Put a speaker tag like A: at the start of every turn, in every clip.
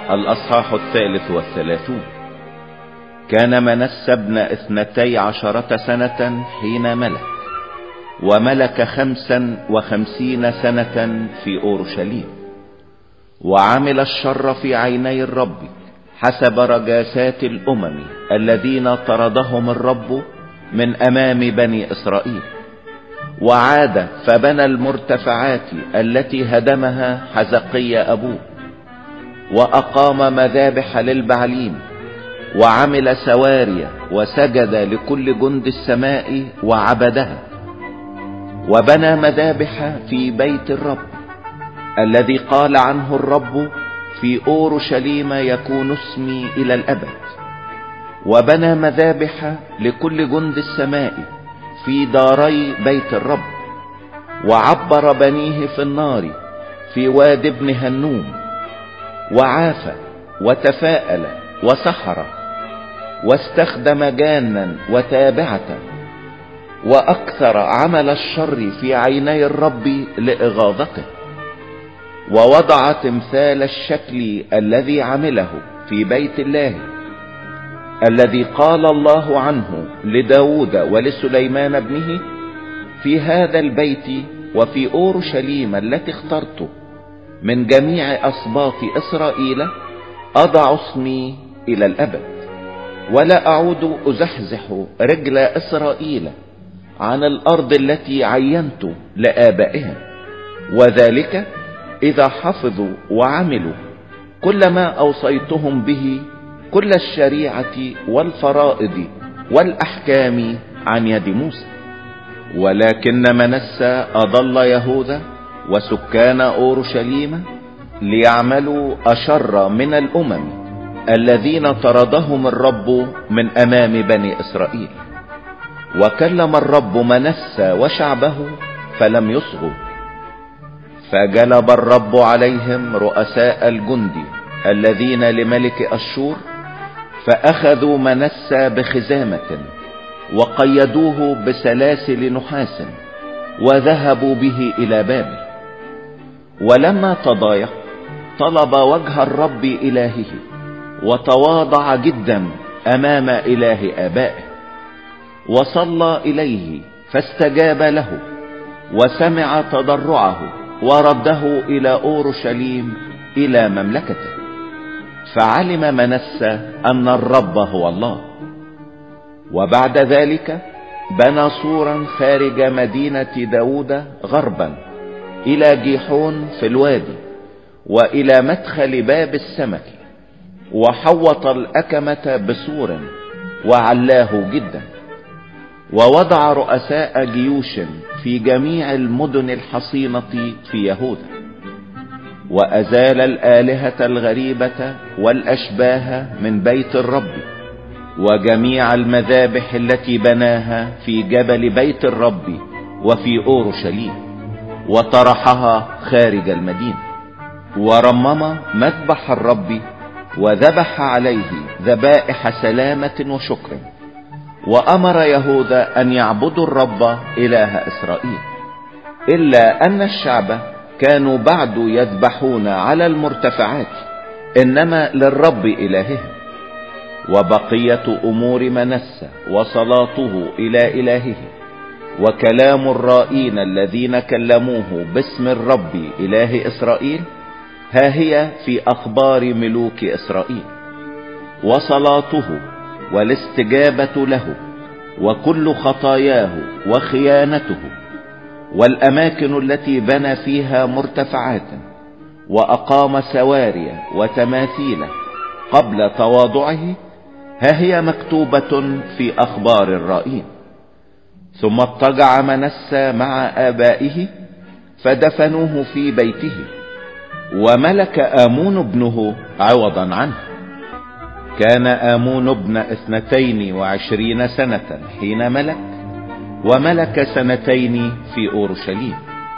A: الأصحاح 33. كان منسى ابن 12 سنة حين ملك، وملك 55 سنة في أورشليم، وعمل الشر في عيني الرب حسب رجاسات الأمم الذين طردهم الرب من أمام بني إسرائيل. وعاد فبنى المرتفعات التي هدمها حزقي أبوه، وأقام مذابح للبعليم، وعمل سواري، وسجد لكل جند السماء وعبدها. وبنى مذابح في بيت الرب الذي قال عنه الرب: في أورشليم يكون اسمي إلى الأبد. وبنى مذابح لكل جند السماء في داري بيت الرب، وعبر بنيه في النار في واد ابن هنوم، وعاف وتفاءل وسحر، واستخدم جانا وتابعة، وأكثر عمل الشر في عيني الرب لإغاظته. ووضع تمثال الشكل الذي عمله في بيت الله الذي قال الله عنه لداود ولسليمان ابنه: في هذا البيت وفي أورشليم التي اخترت من جميع أسباط إسرائيل أضع اسمي إلى الأبد، ولا أعود أزحزح رجل إسرائيل عن الأرض التي عينت لآبائهم. وذلك إذا حفظوا وعملوا كل ما أوصيتهم به، كل الشريعة والفرائض والأحكام عن يد موسى. ولكن منسى أضل يهوذا وسكان أورشليم ليعملوا أشر من الأمم الذين طردهم الرب من أمام بني إسرائيل. وكلم الرب منسى وشعبه فلم يصغوا، فجلب الرب عليهم رؤساء الجند الذين لملك أشور، فأخذوا منسى بخزامة وقيدوه بسلاسل نحاس، وذهبوا به إلى بابل. ولما تضايق طلب وجه الرب إلهه، وتواضع جدا أمام إله آبائه، وصلى إليه فاستجاب له، وسمع تضرعه، ورده إلى أورشليم إلى مملكته. فعلم منسى أن الرب هو الله. وبعد ذلك بنى سورا خارج مدينة داود غربا إلى جيحون في الوادي، وإلى مدخل باب السمك، وحوط الأكمة بسور وعلاه جدا. ووضع رؤساء جيوش في جميع المدن الحصينة في يهوذا، وأزال الآلهة الغريبة والأشباه من بيت الرب، وجميع المذابح التي بناها في جبل بيت الرب وفي أورشليم، وطرحها خارج المدينة. ورمم مذبح الرب، وذبح عليه ذبائح سلامة وشكر. وأمر يهوذا أن يعبدوا الرب إله إسرائيل، إلا أن الشعب كانوا بعد يذبحون على المرتفعات، إنما للرب إلههم. وبقية أمور منسى وصلاته إلى إلهه، وكلام الرائين الذين كلموه باسم الرب إله إسرائيل، ها هي في أخبار ملوك إسرائيل. وصلاته والاستجابة له، وكل خطاياه وخيانته، والأماكن التي بنى فيها مرتفعات، وأقام سواري وتماثيل قبل تواضعه، ها هي مكتوبة في أخبار الرائين. ثم اضطجع منسى مع آبائه فدفنوه في بيته، وملك آمون ابنه عوضا عنه. كان آمون ابن 22 سنة حين ملك، وملك 2 في أورشليم.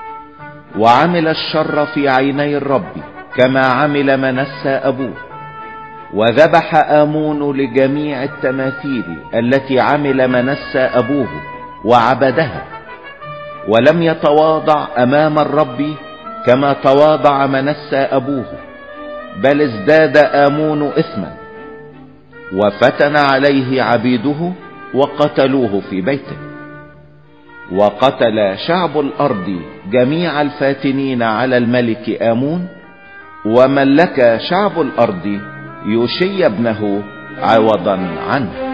A: وعمل الشر في عيني الرب كما عمل منسى أبوه، وذبح آمون لجميع التماثيل التي عمل منسى أبوه وعبدها، ولم يتواضع أمام الرب كما تواضع منسى أبوه، بل ازداد آمون إثما، وفتن عليه عبيده وقتلوه في بيته. وقتل شعب الأرض جميع الفاتنين على الملك آمون، وملك شعب الأرض يوشي ابنه عوضا عنه.